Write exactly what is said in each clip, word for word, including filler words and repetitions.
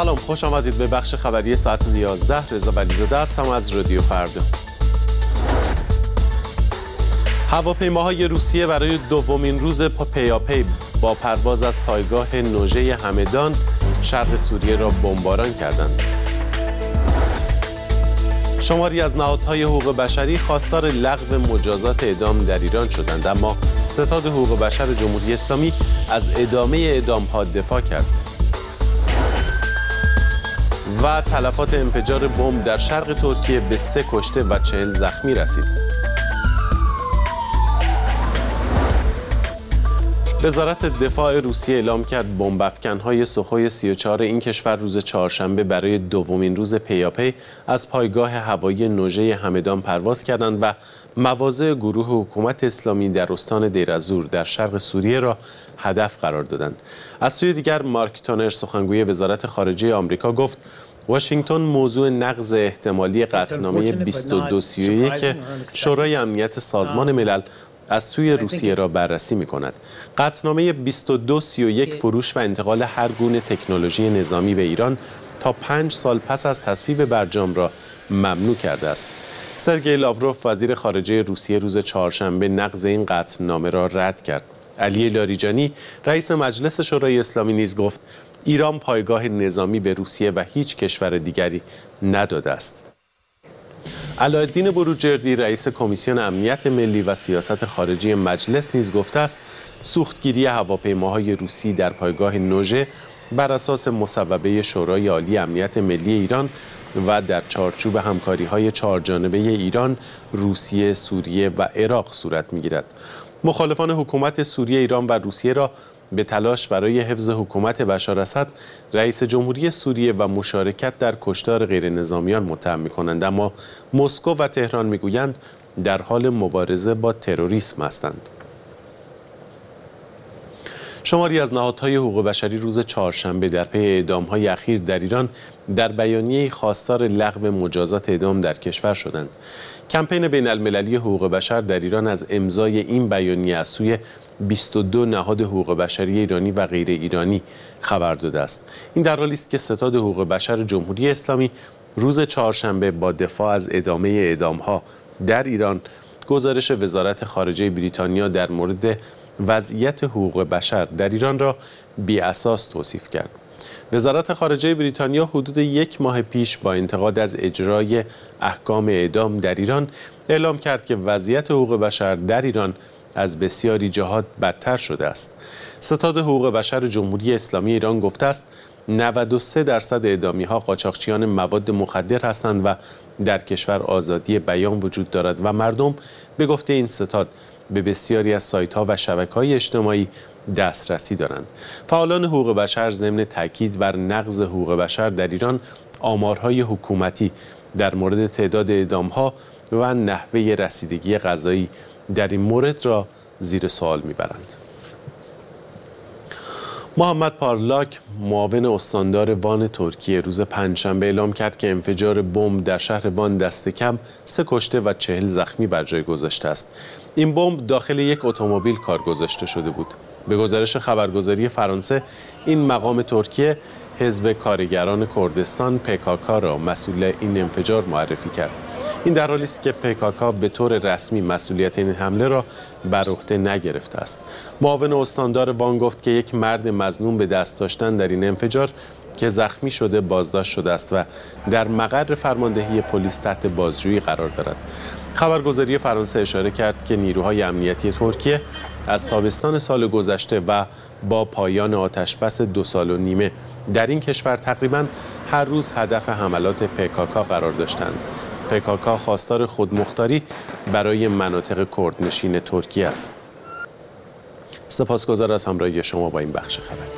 سلام، خوش آمدید به بخش خبری ساعت یازده. رضا ولیزاده هستم از رادیو فردا. هواپیماهای روسیه برای دومین روز پیاپی با پرواز از پایگاه نوژه همدان شرق سوریه را بمباران کردند. شماری از نهادهای حقوق بشری خواستار لغو مجازات اعدام در ایران شدند، اما ستاد حقوق بشر جمهوری اسلامی از ادامه اعدام‌ها دفاع کرد. و تلفات انفجار بمب در شرق ترکیه به سه کشته و چهل زخمی رسید. وزارت دفاع روسیه اعلام کرد بمب افکن‌های سوخوی سی و چهار این کشور روز چهارشنبه برای دومین روز پیاپی از پایگاه هوایی نوژه همدان پرواز کردند و مواضع گروه حکومت اسلامی در استان دیر الزور در شرق سوریه را هدف قرار دادند. از سوی دیگر مارک تونر سخنگوی وزارت خارجه آمریکا گفت واشنگتن موضوع نقض احتمالی قطعنامه بیست و دو سی و یک شورای امنیت سازمان ملل از سوی روسیه را بررسی می‌کند. قطعنامه بیست و دو سی و یک فروش و انتقال هر گونه تکنولوژی نظامی به ایران تا پنج سال پس از تصویب برجام را ممنوع کرده است. سرگئی لاوروف وزیر خارجه روسیه روز چهارشنبه نقض این قطعنامه را رد کرد. علی لاریجانی رئیس مجلس شورای اسلامی نیز گفت ایران پایگاه نظامی به روسیه و هیچ کشور دیگری نداده است. علاءالدین بروجردی رئیس کمیسیون امنیت ملی و سیاست خارجی مجلس نیز گفته است سوختگیری هواپیماهای روسی در پایگاه نوژه بر اساس مصوبه شورای عالی امنیت ملی ایران و در چارچوب همکاری‌های چهارجانبه ایران، روسیه، سوریه و عراق صورت می‌گیرد. مخالفان حکومت سوریه، ایران و روسیه را به تلاش برای حفظ حکومت بشار اسد، رئیس جمهوری سوریه و مشارکت در کشتار غیرنظامیان متهم می‌کنند، اما مسکو و تهران می‌گویند در حال مبارزه با تروریسم هستند. شماری از نهادهای حقوق بشری روز چهارشنبه در پی اعدام‌های اخیر در ایران در بیانیه‌ای خواستار لغو مجازات اعدام در کشور شدند. کمپین بین‌المللی حقوق بشر در ایران از امضای این بیانیه از سوی بیست و دو نهاد حقوق بشری ایرانی و غیر ایرانی خبر داده است. این در حالی است که ستاد حقوق بشر جمهوری اسلامی روز چهارشنبه با دفاع از ادامه اعدام‌ها در ایران گزارش وزارت خارجه بریتانیا در مورد وضعیت حقوق بشر در ایران را بی‌اساس توصیف کرد. وزارت خارجه بریتانیا حدود یک ماه پیش با انتقاد از اجرای احکام اعدام در ایران اعلام کرد که وضعیت حقوق بشر در ایران از بسیاری جهات بدتر شده است. ستاد حقوق بشر جمهوری اسلامی ایران گفته است نود و سه درصد اعدامی‌ها قاچاقچیان مواد مخدر هستند و در کشور آزادی بیان وجود دارد و مردم به گفته این ستاد به بسیاری از سایت‌ها و شبکه‌های اجتماعی دسترسی دارند. فعالان حقوق بشر ضمن تاکید بر نقض حقوق بشر در ایران آمارهای حکومتی در مورد تعداد اعدام‌ها و نحوه رسیدگی قضایی در این مورد را زیر سوال می‌برند. محمد پارلاک معاون استاندار وان ترکیه روز پنجشنبه اعلام کرد که انفجار بمب در شهر وان دست کم سه کشته و چهل زخمی بر جای گذاشته است. این بمب داخل یک اتومبیل کار گذاشته شده بود. به گزارش خبرگزاری فرانسه این مقام ترکیه حزب کارگران کردستان پی کی کی را مسئول این انفجار معرفی کرد. این در حالی است که پی کی کی به طور رسمی مسئولیت این حمله را بر عهده نگرفته است. معاون استاندار وان گفت که یک مرد مظنون به دست داشتن در این انفجار که زخمی شده بازداشت شده است و در مقر فرماندهی پلیس تحت بازجویی قرار دارد. خبرگزاری فرانسه اشاره کرد که نیروهای امنیتی ترکیه از تابستان سال گذشته و با پایان آتشبس دو سال و نیمه در این کشور تقریباً هر روز هدف حملات پی کی کی قرار داشتند. پی کی کی خواستار خودمختاری برای مناطق کردنشین ترکیه است. سپاسگزار از همراهی شما با این بخش خبری.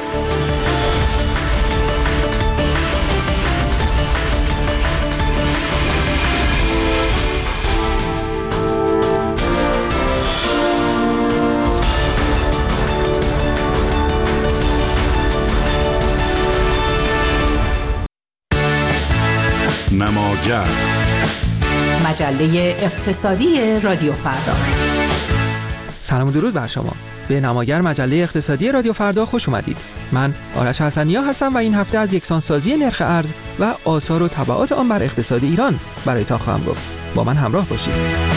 نماگر مجله اقتصادی رادیو فردا. سلام و درود بر شما. به نماگر مجله اقتصادی رادیو فردا خوش اومدید. من آرش حسنیا هستم و این هفته از یکسانسازی نرخ ارز و آثار و تبعات آن بر اقتصاد ایران برایتان خواهم گفت. با من همراه باشید.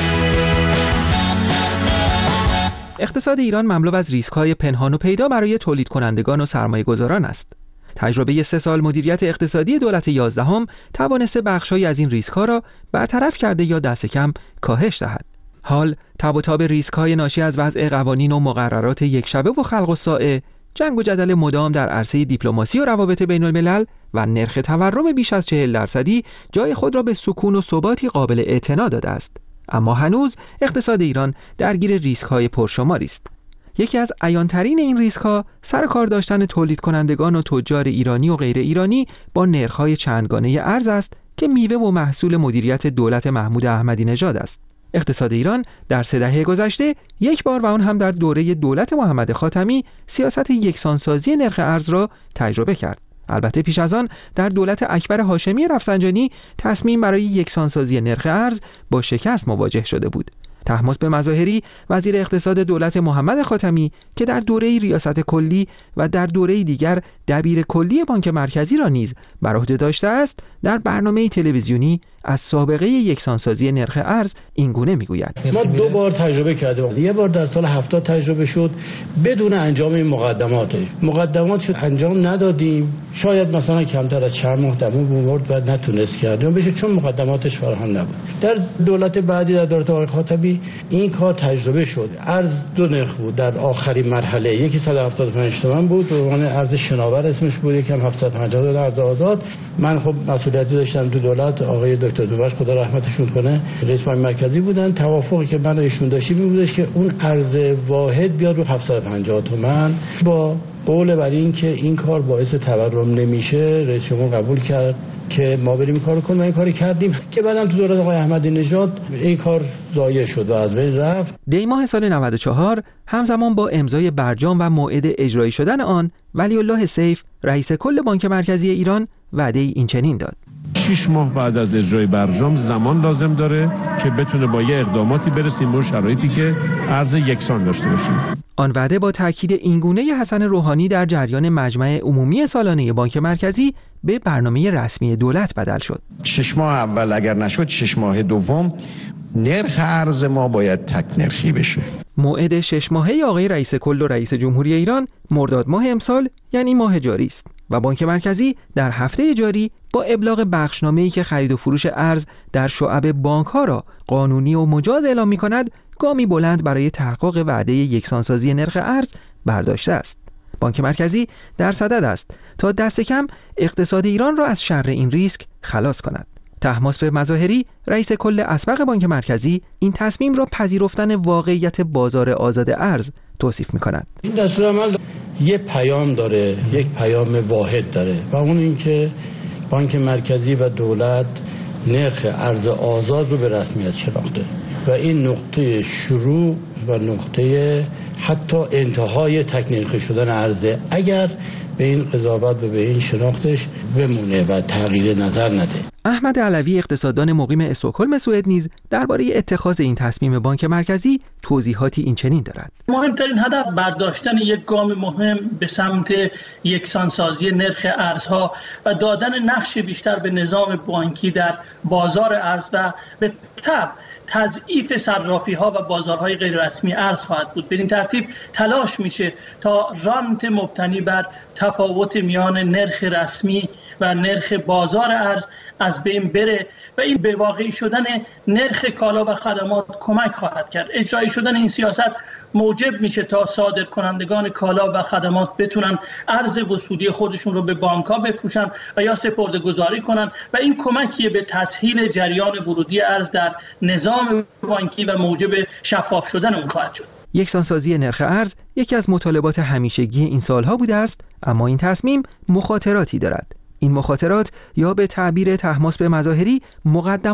اقتصاد ایران مملو از ریسک‌های پنهان و پیدا برای تولید کنندگان و سرمایه‌گذاران است. تجربه سه سال مدیریت اقتصادی دولت یازدهم توانسته بخش‌هایی از این ریسک‌ها را برطرف کرده یا دست کم کاهش دهد. حال تب و تاب ریسک‌های ناشی از وضع قوانین و مقررات یکشبه و خلق الساعه، جنگ و جدل مدام در عرصه دیپلماسی و روابط بین الملل و نرخ تورم بیش از چهل درصدی جای خود را به سکون و ثباتی قابل اعتنا داده است. اما هنوز اقتصاد ایران درگیر ریسک‌های پرشماری است. یکی از عیان‌ترین این ریسک‌ها سر کار داشتن تولید کنندگان و تجار ایرانی و غیر ایرانی با نرخ‌های چندگانه ارز است که میوه و محصول مدیریت دولت محمود احمدی نژاد است. اقتصاد ایران در سه دهه گذشته یک بار و آن هم در دوره دولت محمد خاتمی سیاست یکسانسازی نرخ ارز را تجربه کرد. البته پیش از آن در دولت اکبر هاشمی رفسنجانی تصمیم برای یکسانسازی نرخ ارز با شکست مواجه شده بود. طهماسب مظاهری وزیر اقتصاد دولت محمد خاتمی که در دوره ریاست کلی و در دوره دیگر دبیر کلی بانک مرکزی را نیز بر عهده داشته است، در برنامه تلویزیونی از سابقه یکسانسازی نرخ ارز این گونه میگوید: ما دو بار تجربه کردیم. یه بار در سال هفتاد تجربه شد بدون انجام این مقدمات. مقدمات انجام ندادیم. شاید مثلا کمتر از چند ماه دوام بمرد و نتونست کردیم بشه چون مقدماتش فراهم نبود. در دولت بعدی در دولت آقای خاتمی این کار تجربه شد. ارز دو نرخ بود در آخرین مرحله. یکی صد و هفتاد و پنج تومان بود، به عنوان ارز شناور اسمش بود، یکم هفتصد و پنجاه تومان ارز آزاد. من خب مسئولیتی داشتم تو دولت، آقای دکتر دوبش خدا رحمتشون کنه رئیس بانک مرکزی بودن. توافقی که من و ایشون داشتیم این بودش که اون ارز واحد بیاد رو هفتصد و پنجاه تومان. با قول بر این که این کار باعث تورم نمیشه رئیس جمهور قبول کرد که ما بریم این کارو کنیم. این کاری کردیم که بعدم تو دولت آقای احمدی نژاد این کار ضایع شد و از بین رفت. دی ماه سال نود و چهار همزمان با امضای برجام و موعد اجرایی شدن آن، ولی الله سیف رئیس کل بانک مرکزی ایران وعده این چنین داد: شش ماه بعد از اجرای برجام زمان لازم داره که بتونه با یه اقداماتی برسیم به شرایطی که ارز یکسان داشته باشیم. آن وعده با تاکید اینگونه حسن روحانی در جریان مجمع عمومی سالانه بانک مرکزی به برنامه رسمی دولت بدل شد. شش ماه اول اگر نشد، شش ماه دوم نرخ ارز ما باید تک نرخی بشه. موعد شش ماهه آقای رئیس کل و رئیس جمهوری ایران مرداد ماه امسال یعنی ماه جاری است و بانک مرکزی در هفته جاری با ابلاغ بخشنامه‌ای که خرید و فروش ارز در شعب بانک‌ها را قانونی و مجاز اعلام می‌کند، گامی بلند برای تحقق وعده یکسانسازی نرخ ارز برداشته است. بانک مرکزی در صدد است تا دست کم اقتصاد ایران را از شر این ریسک خلاص کند. طهماسب مظاهری رئیس کل اسبق بانک مرکزی این تصمیم را پذیرفتن واقعیت بازار آزاد ارز توصیف می‌کند. این دستورالعمل یک پیام داره، یک پیام واحد داره و اون این که بانک مرکزی و دولت نرخ ارز آزاد رو به رسمیت شناخته و این نقطه شروع و نقطه حتی انتهای تک نرخی شدن ارزه اگر به این قضاوت و به این شناختش بمونه و تغییر نظر نده. احمد علوی اقتصاددان مقیم استکهلم سوئد نیز درباره اتخاذ این تصمیم بانک مرکزی توضیحاتی این چنین دارد: مهمترین هدف برداشتن یک گام مهم به سمت یکسانسازی نرخ ارزها و دادن نقش بیشتر به نظام بانکی در بازار ارز و به تبع تضعیف صرافی ها و بازارهای غیر رسمی ارز خواهد بود. به این ترتیب تلاش میشه تا رانت مبتنی بر تفاوت میان نرخ رسمی و نرخ بازار ارز از بین بره و این به واقعی شدن نرخ کالا و خدمات کمک خواهد کرد. اجرایی شدن این سیاست موجب میشه تا صادرکنندگان کالا و خدمات بتونن ارز وصولی خودشون رو به بانک‌ها بفروشن و یا سپرده‌گذاری کنن و این کمکیه به تسهیل جریان ورودی ارز در نظام بانکی و موجب شفاف شدن اون خواهد شد. یکسانسازی نرخ ارز یکی از مطالبات همیشگی این سالها بوده است، اما این تصمیم مخاطراتی دارد. این مخاطرات یا به تعبیر طهماسب مظاهری مقدمات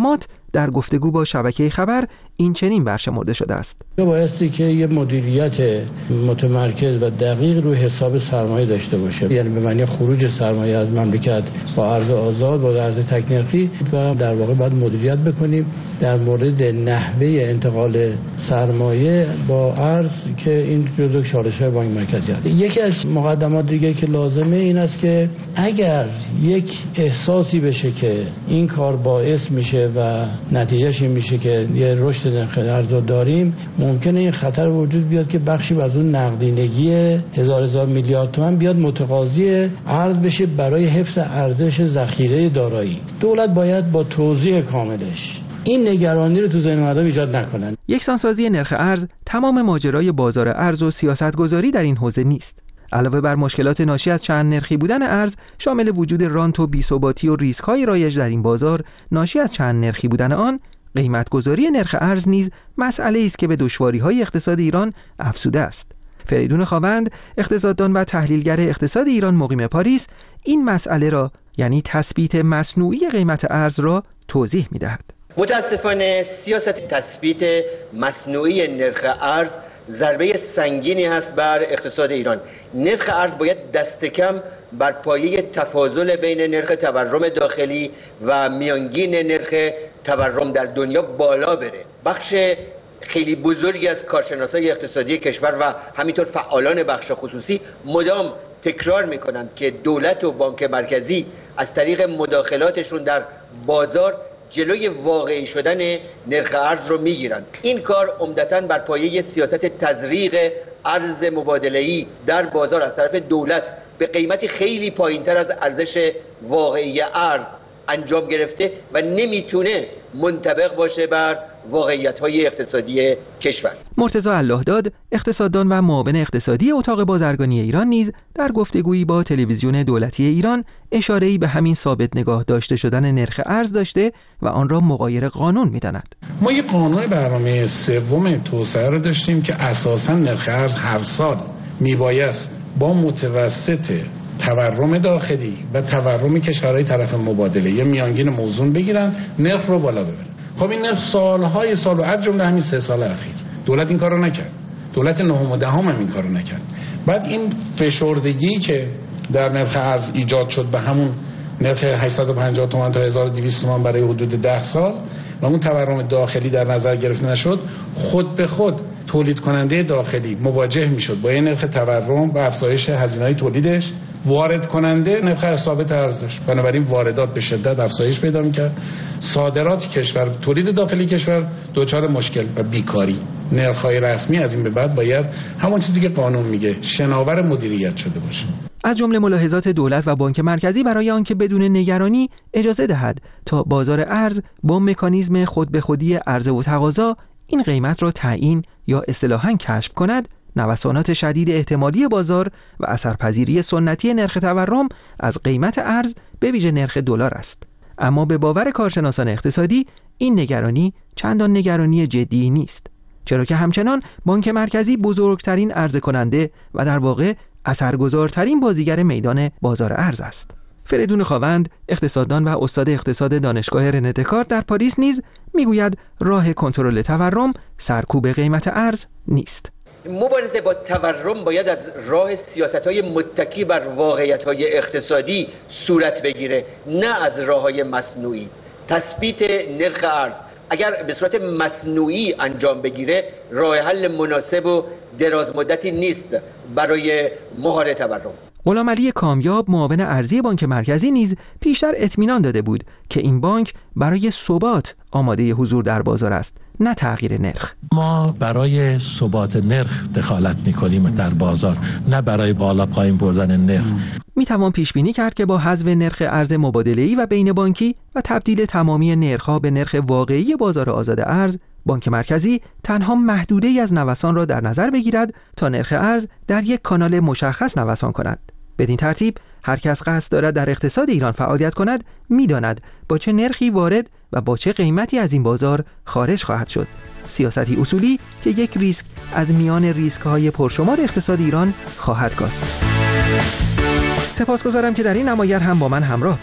در گفتگو با شبکه خبر این چنین برشمرده شده است. بایستی که یه مدیریت متمرکز و دقیق روی حساب سرمایه داشته باشه، یعنی به معنی خروج سرمایه از مملکت با ارز آزاد با ارز تک نرخی، و در واقع باید مدیریت بکنیم در مورد نحوه انتقال سرمایه با ارز که این جزء چالش‌های بانک مرکزی است. یکی از مقدمات دیگه که لازمه این است که اگر یک احساسی بشه که این کار باعث میشه و نتیجهش این میشه که یه رشد نرخ ارز داریم، ممکنه این خطر وجود بیاد که بخشی از اون نقدینگی هزار هزار میلیارد تومان بیاد متقاضی ارز بشه برای حفظ ارزش ذخیره دارایی. دولت باید با توضیح کاملش این نگرانی رو تو ذهن مردم ایجاد نکنن. یکسانسازی نرخ ارز تمام ماجرای بازار ارز و سیاستگذاری در این حوزه نیست. علاوه بر مشکلات ناشی از چند نرخی بودن ارز، شامل وجود رانت و بی‌ثباتی و ریسک‌های رایج در این بازار ناشی از چند نرخی بودن آن، قیمت‌گذاری نرخ ارز نیز مسئله است که به دشواری‌های اقتصاد ایران افزوده است. فریدون خاوند، اقتصاددان و تحلیلگر اقتصاد ایران مقیم پاریس، این مسئله را، یعنی تثبیت مصنوعی قیمت ارز را توضیح می‌دهد. متاسفانه سیاست تثبیت مصنوعی نرخ ارز ضربه سنگینی هست بر اقتصاد ایران. نرخ ارز باید دست کم بر پایه تفاضل بین نرخ تورم داخلی و میانگین نرخ تورم در دنیا بالا بره. بخش خیلی بزرگی از کارشناسای اقتصادی کشور و همینطور فعالان بخش خصوصی مدام تکرار میکنند که دولت و بانک مرکزی از طریق مداخلاتشون در بازار جلوی واقعی شدن نرخ ارز رو میگیرند. این کار عمدتاً بر پایه سیاست تزریق ارز مبادله‌ای در بازار از طرف دولت به قیمتی خیلی پایینتر از ارزش واقعی ارز انجام گرفته و نمیتونه منطبق باشه بر واقعیت‌های اقتصادی کشور. مرتضی اللهداد، اقتصاددان و معاون اقتصادی اتاق بازرگانی ایران، نیز در گفتگویی با تلویزیون دولتی ایران اشاره‌ای به همین ثابت نگاه داشته شدن نرخ ارز داشته و آن را مغایر قانون می‌داند. ما یک قانون برنامه سوم توسعه رو داشتیم که اساساً نرخ ارز هر سال میبایست با متوسط تورم داخلی و تورم کشورهای طرف مبادله یه میانگین موزون بگیرن، نرخ رو بالا ببرن. خب این نرخ سالهای سال و از جمله همین سه سال اخیر دولت این کارو نکرد. دولت نهم و دهم هم این کارو نکرد. بعد این فشردگی که در نرخ ارز ایجاد شد به همون نرخ هشتصد و پنجاه تومان تا هزار و دویست تومان برای حدود ده سال و اون تورم داخلی در نظر گرفته نشد، خود به خود تولید کننده داخلی مواجه میشد با این نرخ تورم و افزایش هزینه‌های تولیدش، وارد کننده نرخ ثابت ارز داشت، بنابراین واردات به شدت افزایش پیدا میکرد، صادرات کشور، تولید داخلی کشور دچار مشکل و بیکاری. نرخ‌های رسمی از این به بعد باید همون چیزی که قانون میگه شناور مدیریت شده باشه. از جمله ملاحظات دولت و بانک مرکزی برای آنکه بدون نگرانی اجازه دهد تا بازار ارز با مکانیزم خود به خودی عرضه و تقاضا این قیمت را تعیین یا اصطلاحاً کشف کند، نوسانات شدید احتمالی بازار و اثرپذیری سنتی نرخ تورم از قیمت ارز به ویژه نرخ دلار است. اما به باور کارشناسان اقتصادی این نگرانی چندان نگرانی جدی نیست، چرا که همچنان بانک مرکزی بزرگترین عرضه کننده و در واقع اثرگذارترین بازیگر میدان بازار ارز است. فریدون خاوند، اقتصاددان و استاد اقتصاد دانشگاه رنه دکارت در پاریس، نیز میگوید راه کنترل تورم سرکوب قیمت ارز نیست. مبارزه با تورم باید از راه سیاست‌های متکی بر واقعیت‌های اقتصادی صورت بگیره، نه از راه‌های مصنوعی. تثبیت نرخ ارز اگر به صورت مصنوعی انجام بگیره، راه حل مناسب و دراز مدتی نیست برای مهار تورم. غلامعلی کامیاب، معاون ارزی بانک مرکزی، نیز پیشتر اطمینان داده بود که این بانک برای ثبات آماده حضور در بازار است، نه تغییر نرخ. ما برای ثبات نرخ دخالت می‌کنیم در بازار، نه برای بالا پایین بردن نرخ. میتوان پیش بینی کرد که با حذف نرخ ارز مبادله‌ای و بین بانکی و تبدیل تمامی نرخ‌ها به نرخ واقعی بازار آزاد ارز، بانک مرکزی تنها محدوده‌ای از نوسان را در نظر بگیرد تا نرخ ارز در یک کانال مشخص نوسان کند. بدین ترتیب هر کس قصد دارد در اقتصاد ایران فعالیت کند می‌داند با چه نرخی وارد و با چه قیمتی از این بازار خارج خواهد شد. سیاستی اصولی که یک ریسک از میان ریسک‌های پرشمار اقتصاد ایران خواهد کاست. سپاسگزارم که در این نمایر هم با من همراه بودید.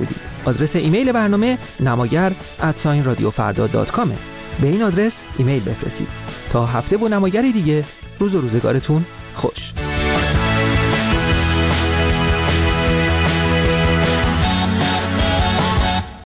آدرس ایمیل برنامه نماگر ات رادیو فردا دات کام. به این آدرس ایمیل بفرستید. تا هفته با نماگری دیگه، روز و روزگارتون خوش.